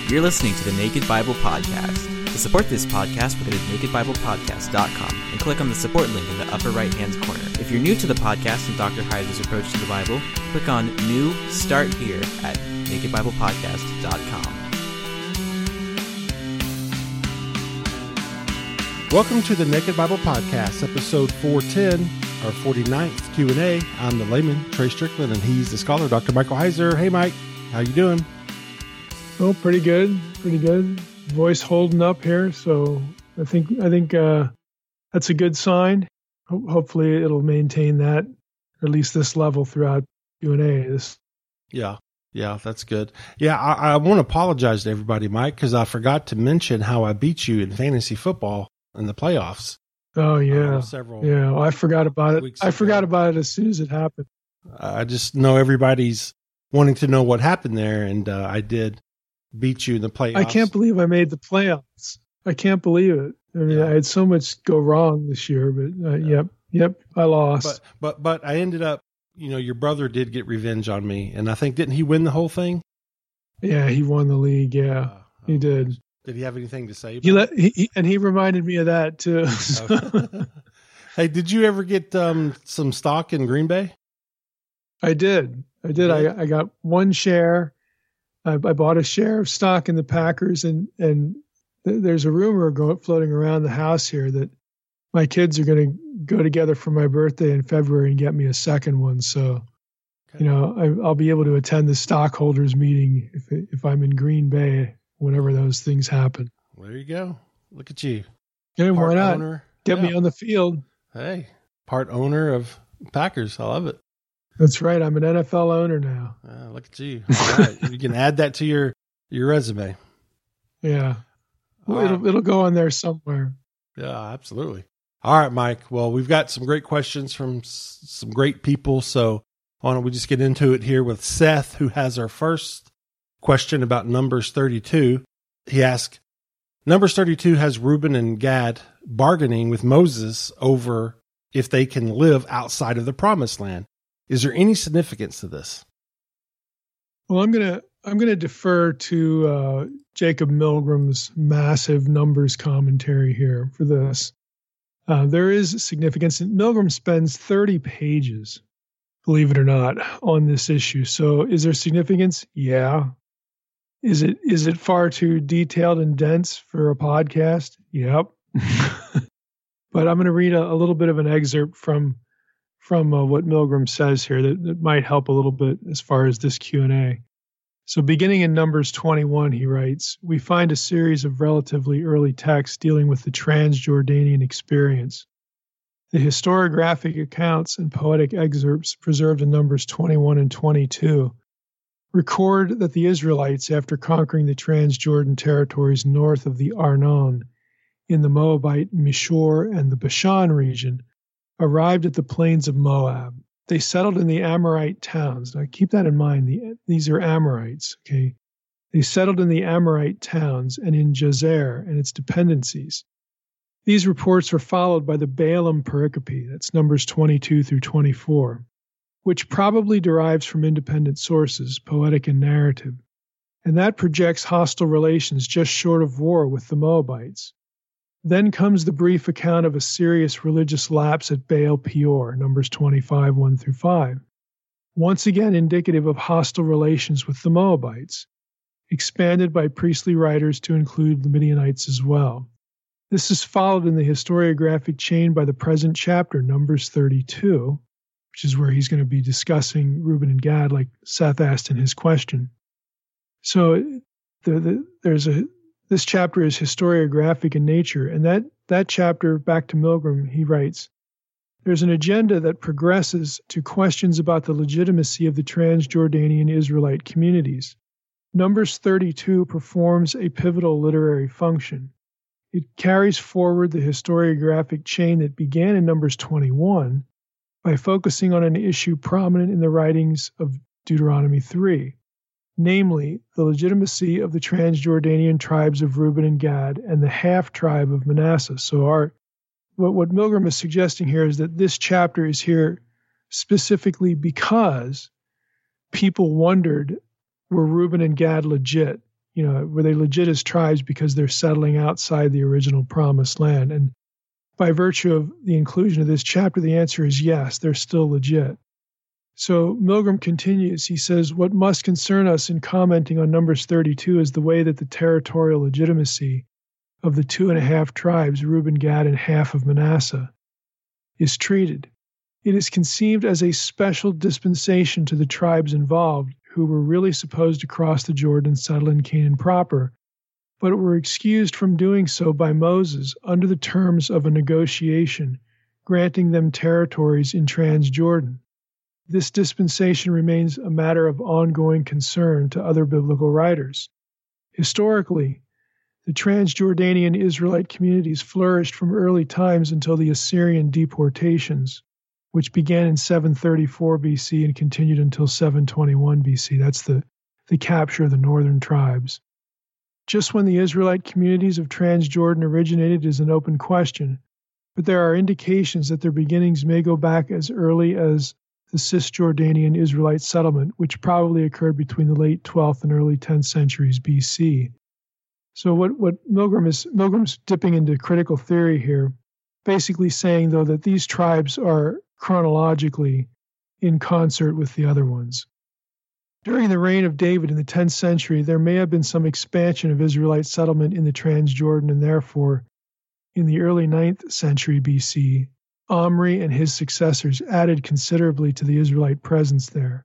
You're listening to the Naked Bible Podcast. To support this podcast, go to nakedbiblepodcast.com and click on the support link in the upper right-hand corner. If you're new to the podcast and Dr. Heiser's approach to the Bible, click on New Start Here at nakedbiblepodcast.com. Welcome to the Naked Bible Podcast, episode 410, our 49th Q&A. I'm the layman, Trey Strickland, and he's the scholar, Dr. Michael Heiser. Hey, Mike, how you doing? Oh, pretty good. Voice holding up here, so I think that's a good sign. Hopefully, it'll maintain that, or at least this level throughout Q&A. Yeah, that's good. Yeah, I want to apologize to everybody, Mike, because I forgot to mention how I beat you in fantasy football in the playoffs. Oh yeah, Well, I forgot about it. I forgot about it as soon as it happened. I just know everybody's wanting to know what happened there, and I did beat you in the playoffs. I can't believe I made the playoffs. I can't believe it. I mean, I had so much go wrong this year, but yep, I lost. But I ended up, your brother did get revenge on me, and I think, didn't he win the whole thing? Yeah, he won the league. Yeah, he did. Did he have anything to say about it? He reminded me of that too. Hey, did you ever get some stock in Green Bay? I did. I got one share. I bought a share of stock in the Packers, and there's a rumor floating around the house here that my kids are going to go together for my birthday in February and get me a second one. So, okay. I'll be able to attend the stockholders meeting if I'm in Green Bay whenever those things happen. There you go. Look at you. Yeah, why not? Get me on the field. Hey, part owner of Packers. I love it. That's right. I'm an NFL owner now. Look at you. All right. You can add that to your resume. Yeah. It'll go on there somewhere. Yeah, absolutely. All right, Mike. Well, we've got some great questions from some great people. So why don't we just get into it here with Seth, who has our first question about Numbers 32. He asked, Numbers 32 has Reuben and Gad bargaining with Moses over if they can live outside of the promised land. Is there any significance to this? Well, I'm gonna defer to Jacob Milgram's massive Numbers commentary here for this. There is significance. Milgram spends 30 pages, believe it or not, on this issue. So, is there significance? Yeah. Is it far too detailed and dense for a podcast? Yep. But I'm going to read a little bit of an excerpt from what Milgram says here that might help a little bit as far as this Q&A. So beginning in Numbers 21, he writes, we find a series of relatively early texts dealing with the Transjordanian experience. The historiographic accounts and poetic excerpts preserved in Numbers 21 and 22 record that the Israelites, after conquering the Transjordan territories north of the Arnon in the Moabite Mishor and the Bashan region, arrived at the plains of Moab. They settled in the Amorite towns. Now keep that in mind. These are Amorites, okay? They settled in the Amorite towns and in Jazer and its dependencies. These reports were followed by the Balaam pericope, that's Numbers 22 through 24, which probably derives from independent sources, poetic and narrative, and that projects hostile relations just short of war with the Moabites. Then comes the brief account of a serious religious lapse at Baal Peor, Numbers 25, 1 through 5. Once again indicative of hostile relations with the Moabites, expanded by priestly writers to include the Midianites as well. This is followed in the historiographic chain by the present chapter, Numbers 32, which is where he's going to be discussing Reuben and Gad, like Seth asked in his question. So this chapter is historiographic in nature, and that chapter, back to Milgram, he writes, there's an agenda that progresses to questions about the legitimacy of the Transjordanian Israelite communities. Numbers 32 performs a pivotal literary function. It carries forward the historiographic chain that began in Numbers 21 by focusing on an issue prominent in the writings of Deuteronomy 3. Namely, the legitimacy of the Transjordanian tribes of Reuben and Gad and the half-tribe of Manasseh. So what Milgram is suggesting here is that this chapter is here specifically because people wondered, were Reuben and Gad legit? were they legit as tribes because they're settling outside the original promised land? And by virtue of the inclusion of this chapter, the answer is yes, they're still legit. So Milgram continues. He says, what must concern us in commenting on Numbers 32 is the way that the territorial legitimacy of the 2.5 tribes, Reuben, Gad, and half of Manasseh, is treated. It is conceived as a special dispensation to the tribes involved, who were really supposed to cross the Jordan and settle in Canaan proper, but were excused from doing so by Moses under the terms of a negotiation, granting them territories in Transjordan. This dispensation remains a matter of ongoing concern to other biblical writers. Historically, the Transjordanian Israelite communities flourished from early times until the Assyrian deportations, which began in 734 BC and continued until 721 BC. That's the capture of the northern tribes. Just when the Israelite communities of Transjordan originated is an open question, but there are indications that their beginnings may go back as early as the Cisjordanian Israelite settlement, which probably occurred between the late 12th and early 10th centuries BC. So what Milgram's dipping into critical theory here, basically saying, though, that these tribes are chronologically in concert with the other ones. During the reign of David in the 10th century, there may have been some expansion of Israelite settlement in the Transjordan, and therefore, in the early 9th century BC, Omri and his successors added considerably to the Israelite presence there.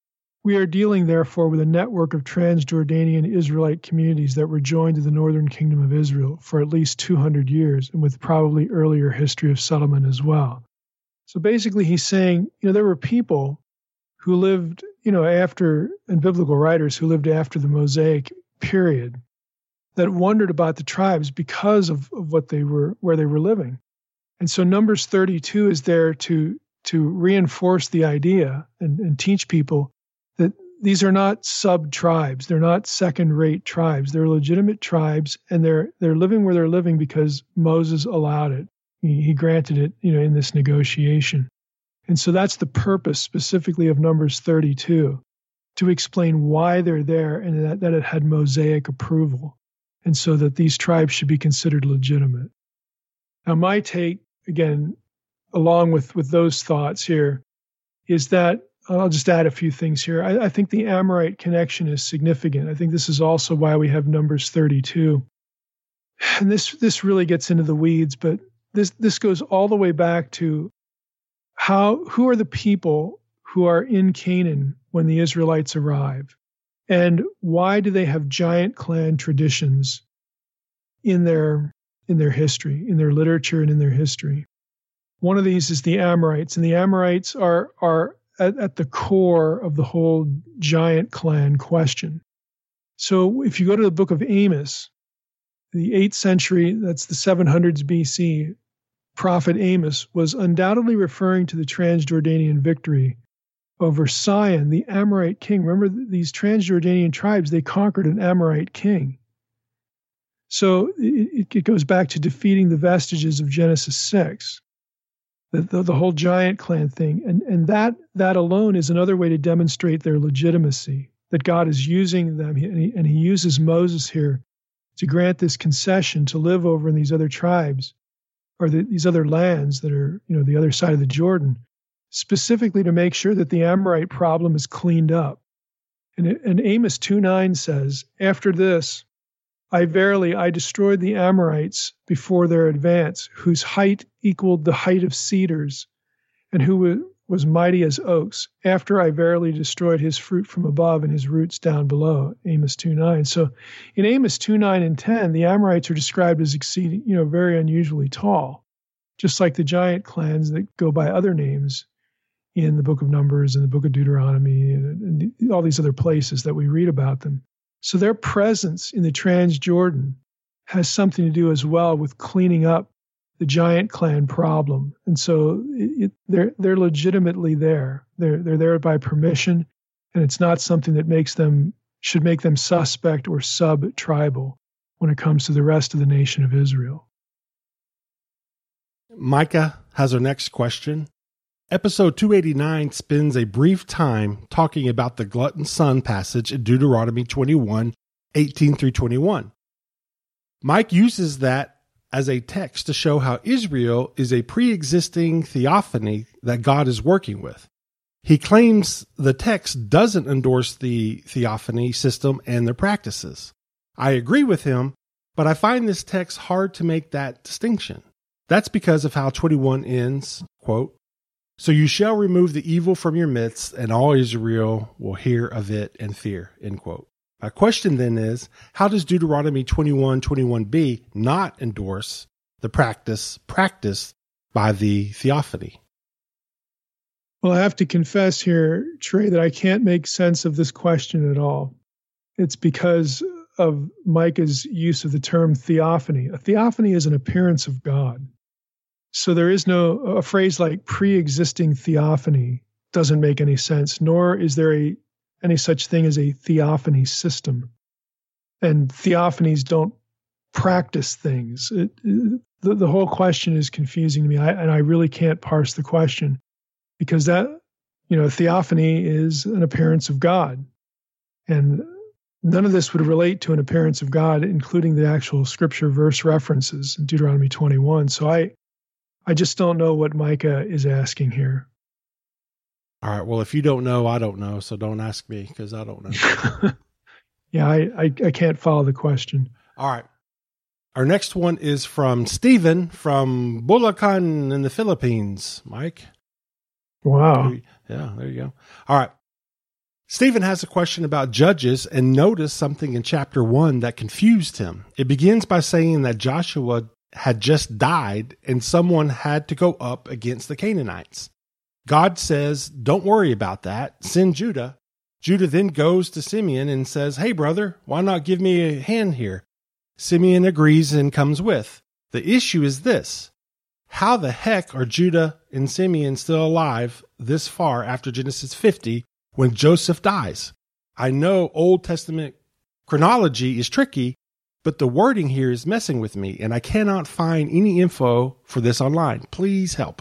We are dealing, therefore, with a network of Transjordanian Israelite communities that were joined to the northern kingdom of Israel for at least 200 years, and with probably earlier history of settlement as well. So basically he's saying, there were people who lived, after, and biblical writers who lived after the Mosaic period, that wondered about the tribes because of what they were, where they were living. And so Numbers 32 is there to reinforce the idea and teach people that these are not sub-tribes. They're not second-rate tribes. They're legitimate tribes, and they're living where they're living because Moses allowed it. He granted it, in this negotiation. And so that's the purpose specifically of Numbers 32, to explain why they're there and that it had Mosaic approval, and so that these tribes should be considered legitimate. Now, my take, again, along with those thoughts here, is that I'll just add a few things here. I think the Amorite connection is significant. I think this is also why we have Numbers 32. And this really gets into the weeds, but this goes all the way back to who are the people who are in Canaan when the Israelites arrive? And why do they have giant clan traditions in their history, in their literature and in their history? One of these is the Amorites, and the Amorites are at the core of the whole giant clan question. So if you go to the book of Amos, the 8th century, that's the 700s BC, prophet Amos was undoubtedly referring to the Transjordanian victory over Sihon, the Amorite king. Remember, these Transjordanian tribes, they conquered an Amorite king. So it goes back to defeating the vestiges of Genesis 6. The whole giant clan thing. And that alone is another way to demonstrate their legitimacy, that God is using them, and he uses Moses here to grant this concession to live over in these other tribes, or these other lands that are, the other side of the Jordan, specifically to make sure that the Amorite problem is cleaned up. And Amos 2:9 says, after this, I destroyed the Amorites before their advance, whose height equaled the height of cedars, and who was mighty as oaks, after I verily destroyed his fruit from above and his roots down below. Amos 2:9. So in Amos 2:9 and 10, the Amorites are described as exceeding, very unusually tall, just like the giant clans that go by other names in the book of Numbers and the book of Deuteronomy and all these other places that we read about them. So their presence in the Transjordan has something to do as well with cleaning up the giant clan problem. And so they're legitimately there. They're there by permission, and it's not something that should make them suspect or sub-tribal when it comes to the rest of the nation of Israel. Micah has our next question. Episode 289 spends a brief time talking about the glutton son passage in Deuteronomy 21 18 through 21. Mike uses that as a text to show how Israel is a pre-existing theophany that God is working with. He claims the text doesn't endorse the theophany system and their practices. I agree with him, but I find this text hard to make that distinction. That's because of how 21 ends, quote, "So you shall remove the evil from your midst, and all Israel will hear of it and fear," end quote. My question then is, how does Deuteronomy 21:21b not endorse the practice practiced by the theophany? Well, I have to confess here, Trey, that I can't make sense of this question at all. It's because of Micah's use of the term theophany. A theophany is an appearance of God. So there is a phrase like pre-existing theophany doesn't make any sense, nor is there any such thing as a theophany system. And theophanies don't practice things. The whole question is confusing to me, and I really can't parse the question, because that, theophany is an appearance of God. And none of this would relate to an appearance of God, including the actual scripture verse references in Deuteronomy 21. So I just don't know what Micah is asking here. All right. Well, if you don't know, I don't know. So don't ask me, because I don't know. Yeah, I can't follow the question. All right. Our next one is from Stephen from Bulacan in the Philippines. Mike? Wow. Yeah, there you go. All right. Stephen has a question about Judges and noticed something in chapter 1 that confused him. It begins by saying that Joshua had just died and someone had to go up against the Canaanites. God says, "Don't worry about that. Send Judah." Judah then goes to Simeon and says, "Hey, brother, why not give me a hand here?" Simeon agrees and comes with. The issue is this: how the heck are Judah and Simeon still alive this far after Genesis 50 when Joseph dies? I know Old Testament chronology is tricky, but the wording here is messing with me, and I cannot find any info for this online. Please help.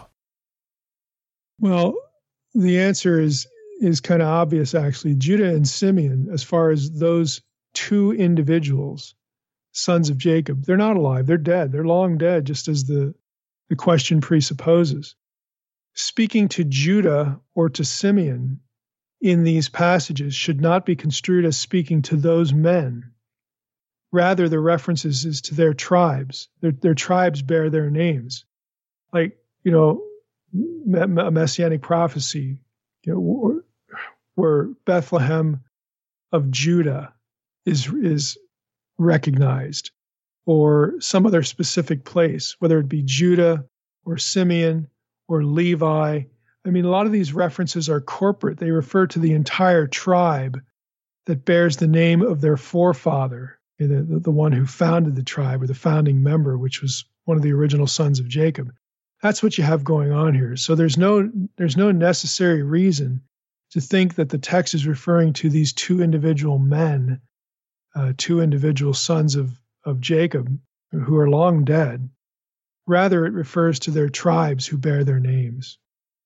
Well, the answer is kind of obvious, actually. Judah and Simeon, as far as those two individuals, sons of Jacob, they're not alive. They're dead. They're long dead, just as the question presupposes. Speaking to Judah or to Simeon in these passages should not be construed as speaking to those men. Rather, the references is to their tribes. Their tribes bear their names. Like, a messianic prophecy, where Bethlehem of Judah is recognized, or some other specific place, whether it be Judah or Simeon or Levi. I mean, a lot of these references are corporate. They refer to the entire tribe that bears the name of their forefather, the one who founded the tribe, or the founding member, which was one of the original sons of Jacob. That's what you have going on here. So there's no necessary reason to think that the text is referring to these two individual men, two individual sons of Jacob who are long dead. Rather, it refers to their tribes who bear their names.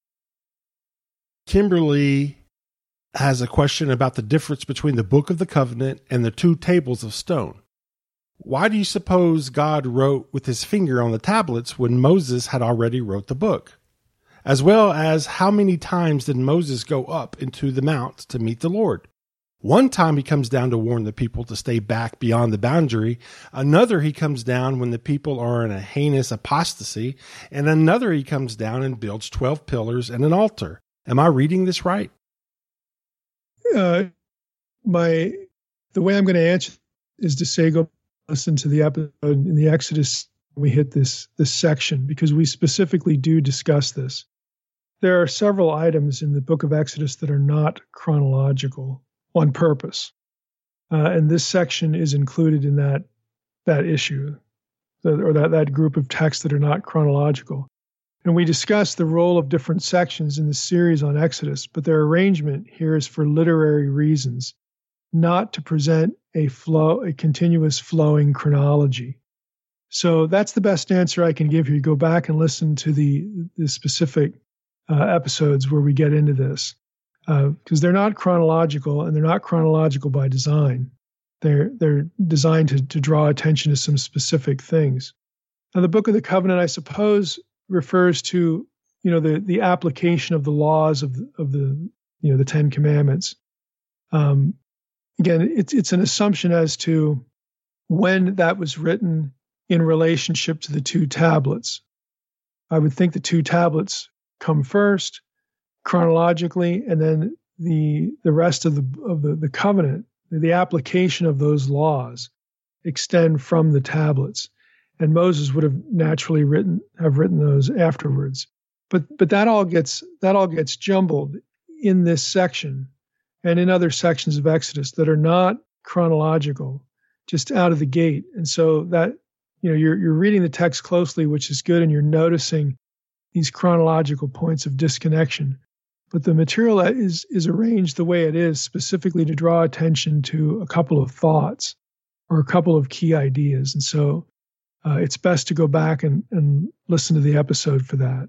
Kimberly has a question about the difference between the Book of the Covenant and the two tables of stone. Why do you suppose God wrote with his finger on the tablets when Moses had already wrote the book? As well as how many times did Moses go up into the mount to meet the Lord? One time he comes down to warn the people to stay back beyond the boundary. Another he comes down when the people are in a heinous apostasy. And another he comes down and builds 12 pillars and an altar. Am I reading this right? The way I'm going to answer is to say, go listen to the episode in the Exodus. We hit this section because we specifically do discuss this. There are several items in the book of Exodus that are not chronological on purpose. And this section is included in that issue, or that group of texts that are not chronological. And we discuss the role of different sections in the series on Exodus, but their arrangement here is for literary reasons, not to present a continuous flowing chronology. So that's the best answer I can give you. Go back and listen to the specific episodes where we get into this, because they're not chronological, and they're not chronological by design. They're designed to draw attention to some specific things. Now, the Book of the Covenant, I suppose, refers to the application of the laws of the the Ten Commandments. Again, it's an assumption as to when that was written in relationship to the two tablets. I would think the two tablets come first chronologically, and then the rest of the covenant, the application of those laws, extend from the tablets. And Moses would have naturally written those afterwards. But that all gets jumbled in this section and in other sections of Exodus that are not chronological, just out of the gate. And so that you're reading the text closely, which is good, and you're noticing these chronological points of disconnection. But the material is arranged the way it is, specifically to draw attention to a couple of thoughts or a couple of key ideas. And so it's best to go back and listen to the episode for that.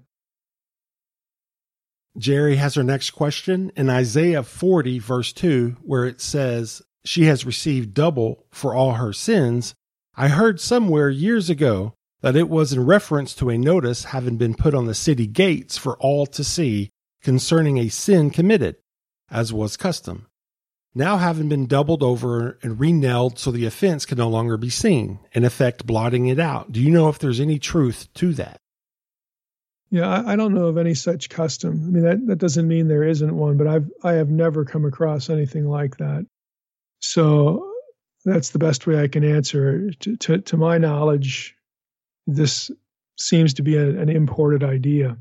Jerry has her next question in Isaiah 40, verse 2, where it says, "She has received double for all her sins." I heard somewhere years ago that it was in reference to a notice having been put on the city gates for all to see concerning a sin committed, as was custom, now having been doubled over and re-nailed so the offense can no longer be seen, in effect blotting it out. Do you know if there's any truth to that? Yeah, I don't know of any such custom. I mean, that doesn't mean there isn't one, but I have never come across anything like that. So that's the best way I can answer. To my knowledge, this seems to be an imported idea.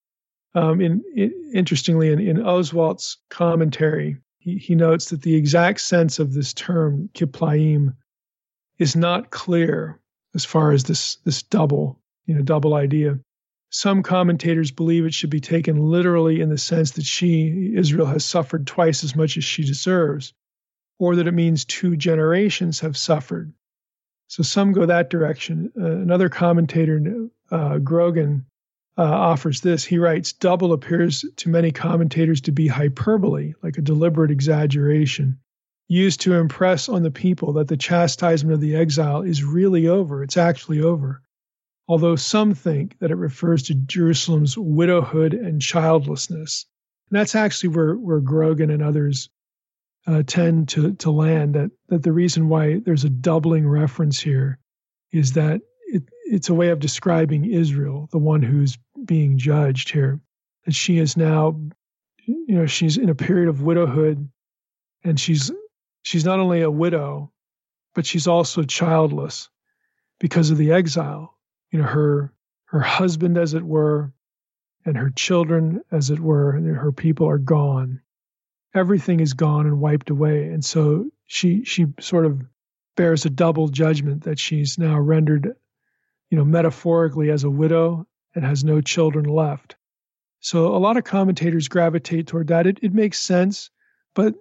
Interestingly, in Oswalt's commentary, he notes that the exact sense of this term, kiplaim, is not clear as far as this double idea. Some commentators believe it should be taken literally in the sense that Israel, has suffered twice as much as she deserves, or that it means 2 generations have suffered. So some go that direction. Another commentator, Grogan, offers this. He writes, double appears to many commentators to be hyperbole, like a deliberate exaggeration, used to impress on the people that the chastisement of the exile is really over. It's actually over. Although some think that it refers to Jerusalem's widowhood and childlessness. And that's actually where Grogan and others tend to land, that the reason why there's a doubling reference here is that it's a way of describing Israel, the one who's being judged here. That she is now, she's in a period of widowhood, and she's not only a widow, but she's also childless because of the exile. Her husband, as it were, and her children, as it were, and her people are gone. Everything is gone and wiped away. And so she sort of bears a double judgment, that she's now rendered, metaphorically as a widow and has no children left. So a lot of commentators gravitate toward that. It makes sense, but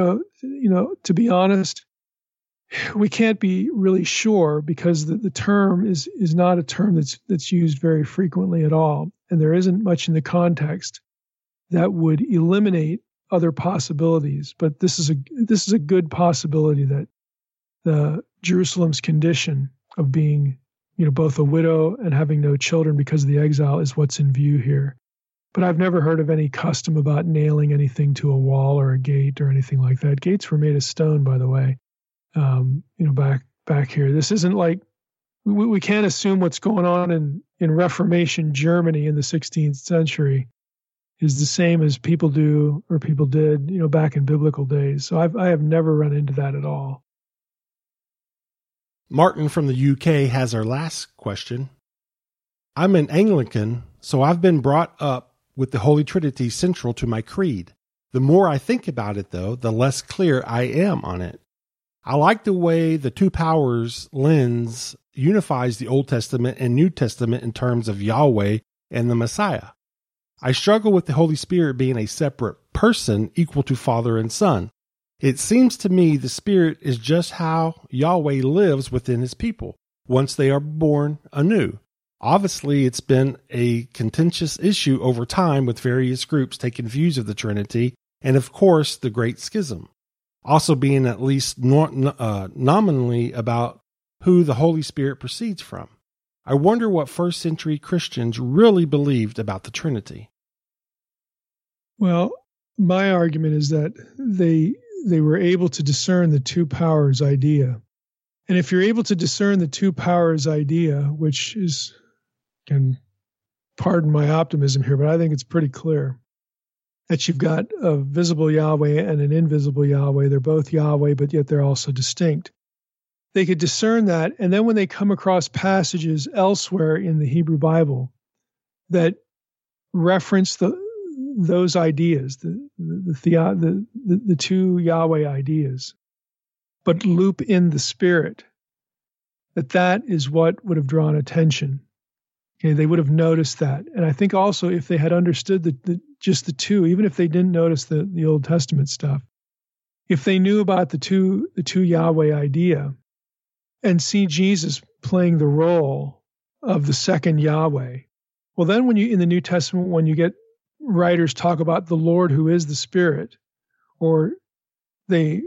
to be honest, we can't be really sure, because the term is not a term that's used very frequently at all, and there isn't much in the context that would eliminate other possibilities. But this is a good possibility, that the Jerusalem's condition of being both a widow and having no children because of the exile is what's in view here. But I've never heard of any custom about nailing anything to a wall or a gate or anything like that. Gates were made of stone, by the way. Back here, this isn't like we can't assume what's going on in Reformation Germany in the 16th century is the same as people did, back in biblical days. So I have never run into that at all. Martin from the UK has our last question. I'm an Anglican, so I've been brought up with the Holy Trinity central to my creed. The more I think about it, though, the less clear I am on it. I like the way the two powers lens unifies the Old Testament and New Testament in terms of Yahweh and the Messiah. I struggle with the Holy Spirit being a separate person equal to Father and Son. It seems to me the Spirit is just how Yahweh lives within his people once they are born anew. Obviously, it's been a contentious issue over time with various groups taking views of the Trinity and, of course, the Great Schism. also being at least nominally about who the Holy Spirit proceeds from. I wonder what first century Christians really believed about the Trinity. Well, my argument is that they were able to discern the two powers idea. And if you're able to discern the two powers idea, which is, can pardon my optimism here, but I think it's pretty clear that you've got a visible Yahweh and an invisible Yahweh. They're both Yahweh, but yet they're also distinct. They could discern that, and then when they come across passages elsewhere in the Hebrew Bible that reference those ideas, the two Yahweh ideas, but loop in the Spirit, that is what would have drawn attention. Okay, they would have noticed that. And I think also if they had understood just the two, even if they didn't notice the Old Testament stuff, if they knew about the two Yahweh idea and see Jesus playing the role of the second Yahweh, well, then when you, in the New Testament, when you get writers talk about the Lord who is the Spirit, or they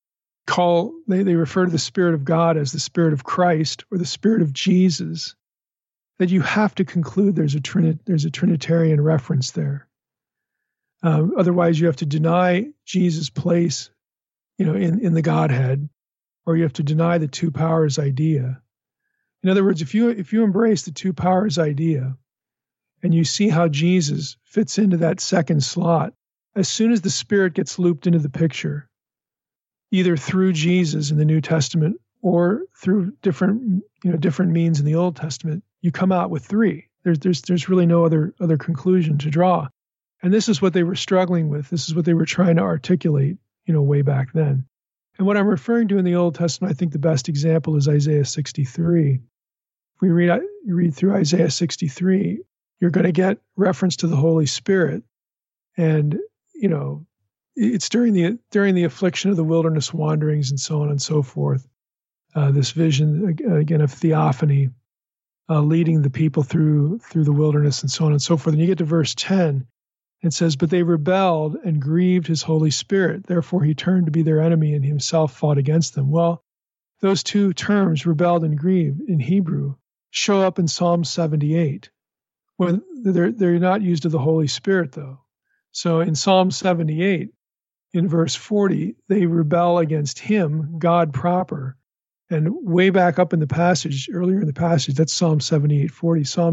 refer to the Spirit of God as the Spirit of Christ or the Spirit of Jesus, that you have to conclude there's a Trinitarian reference there. Otherwise, you have to deny Jesus' place, in the Godhead, or you have to deny the two powers idea. In other words, if you embrace the two powers idea, and you see how Jesus fits into that second slot, as soon as the Spirit gets looped into the picture, either through Jesus in the New Testament or through different means in the Old Testament, you come out with three. There's really no other conclusion to draw. And this is what they were struggling with. This is what they were trying to articulate, way back then. And what I'm referring to in the Old Testament, I think the best example is Isaiah 63. If we read through Isaiah 63, you're going to get reference to the Holy Spirit. And, it's during the affliction of the wilderness wanderings and so on and so forth. This vision, again, of theophany, leading the people through the wilderness and so on and so forth. And you get to verse 10, it says, "But they rebelled and grieved his Holy Spirit. Therefore he turned to be their enemy and himself fought against them." Well, those two terms, rebelled and grieved, in Hebrew, show up in Psalm 78. When they're not used of the Holy Spirit, though. So in Psalm 78, in verse 40, they rebel against him, God proper. And way back up in the passage, earlier in the passage, that's Psalm 78:40. Psalm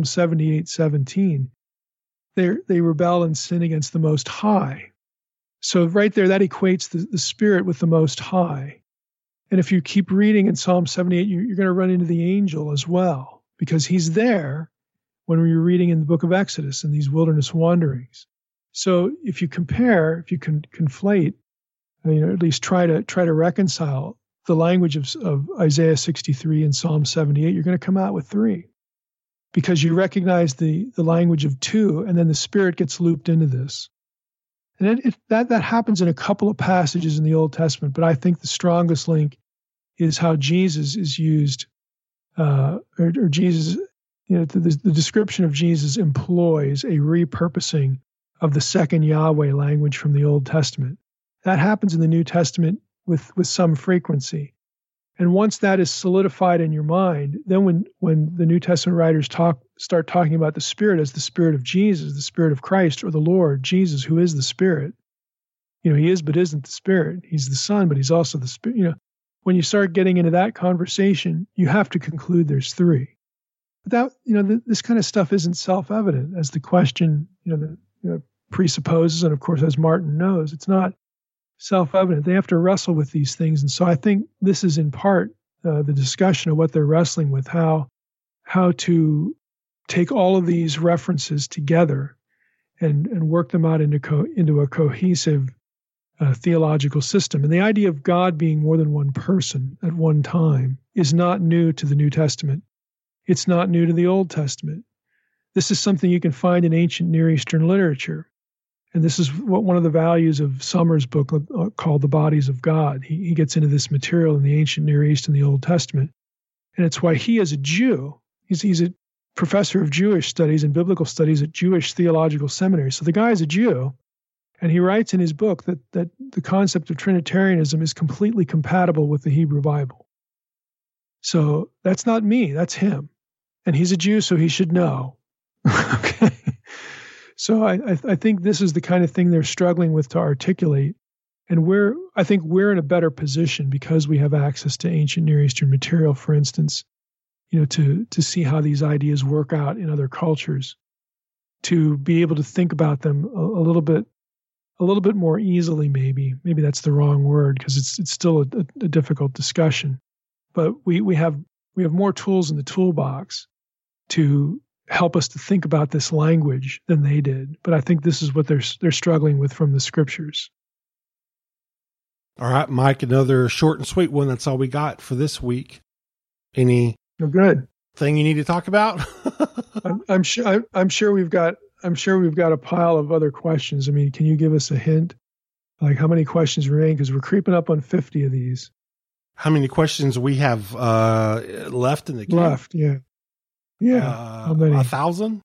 78:17, they rebel and sin against the Most High. So right there, that equates the Spirit with the Most High. And if you keep reading in Psalm 78, you're going to run into the angel as well, because he's there when we were reading in the book of Exodus in these wilderness wanderings. So if you compare, if you can conflate, at least try to reconcile the language of Isaiah 63 and Psalm 78, you're going to come out with three, because you recognize the language of two, and then the Spirit gets looped into this. And that happens in a couple of passages in the Old Testament, but I think the strongest link is how Jesus is used, or Jesus, the description of Jesus employs a repurposing of the second Yahweh language from the Old Testament. That happens in the New Testament with some frequency. And once that is solidified in your mind, then when the New Testament writers start talking about the Spirit as the Spirit of Jesus, the Spirit of Christ, or the Lord, Jesus, who is the Spirit, he is but isn't the Spirit. He's the Son, but he's also the Spirit. When you start getting into that conversation, you have to conclude there's three. But that, this kind of stuff isn't self-evident, as the question, presupposes, and of course, as Martin knows, it's not self-evident. They have to wrestle with these things. And so I think this is in part the discussion of what they're wrestling with, how to take all of these references together and work them out into a cohesive theological system. And the idea of God being more than one person at one time is not new to the New Testament. It's not new to the Old Testament. This is something you can find in ancient Near Eastern literature. And this is one of the values of Summers' book called The Bodies of God. He gets into this material in the ancient Near East and the Old Testament. And it's why he, as a Jew, he's a professor of Jewish studies and biblical studies at Jewish Theological Seminary. So the guy is a Jew, And he writes in his book that the concept of Trinitarianism is completely compatible with the Hebrew Bible. So that's not me, that's him. And he's a Jew, so he should know. Okay. So I think this is the kind of thing they're struggling with to articulate. And I think we're in a better position because we have access to ancient Near Eastern material, for instance, to see how these ideas work out in other cultures, to be able to think about them a little bit more easily. Maybe that's the wrong word, because it's still a difficult discussion. But we have more tools in the toolbox to help us to think about this language than they did. But I think this is what they're struggling with from the scriptures. All right, Mike, another short and sweet one. That's all we got for this week. Any good thing you need to talk about? I'm sure we've got a pile of other questions. I mean, can you give us a hint? Like how many questions remain? Because we're creeping up on 50 of these. How many questions we have left in the queue? Left, yeah. How many? 1,000?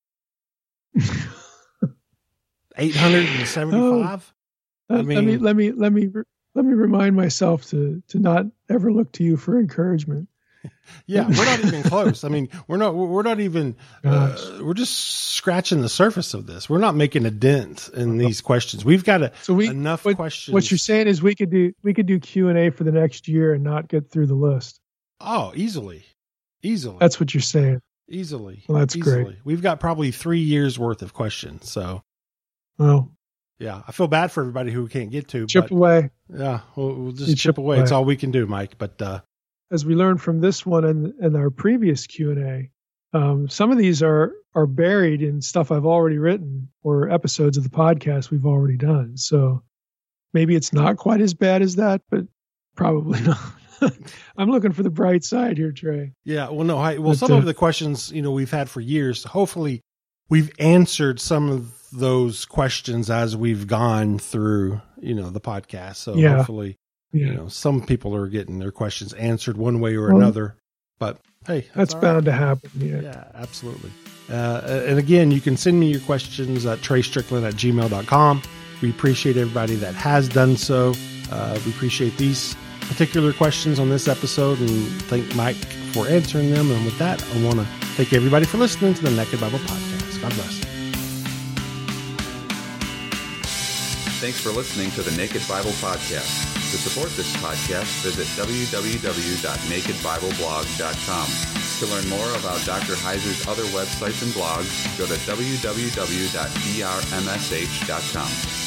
875? Let me remind myself to not ever look to you for encouragement. Yeah, we're not even close. I mean, we're not even, we're just scratching the surface of this. We're not making a dent in these questions. We've got enough questions. What you're saying is we could do Q&A for the next year and not get through the list. Oh, easily. That's what you're saying. Easily. Well, that's easily. Great. We've got probably 3 years worth of questions. So, well, yeah, I feel bad for everybody who we can't get to. Chip away. Yeah, we'll just chip away. It's all we can do, Mike. But as we learned from this one and our previous Q&A, some of these are buried in stuff I've already written or episodes of the podcast we've already done. So maybe it's not quite as bad as that, but probably not. I'm looking for the bright side here, Trey. Yeah, well, no, some of the questions we've had for years. Hopefully, we've answered some of those questions as we've gone through the podcast. So hopefully, some people are getting their questions answered one way or another. But hey, that's bound to happen. Yeah, absolutely. And again, you can send me your questions at treystrickland@gmail.com. We appreciate everybody that has done so. We appreciate these particular questions on this episode and thank Mike for answering them. And with that, I want to thank everybody for listening to the Naked Bible Podcast. God bless. Thanks for listening to the Naked Bible Podcast. To support this podcast, visit www.nakedbibleblog.com. To learn more about Dr. Heiser's other websites and blogs, go to www.drmsh.com.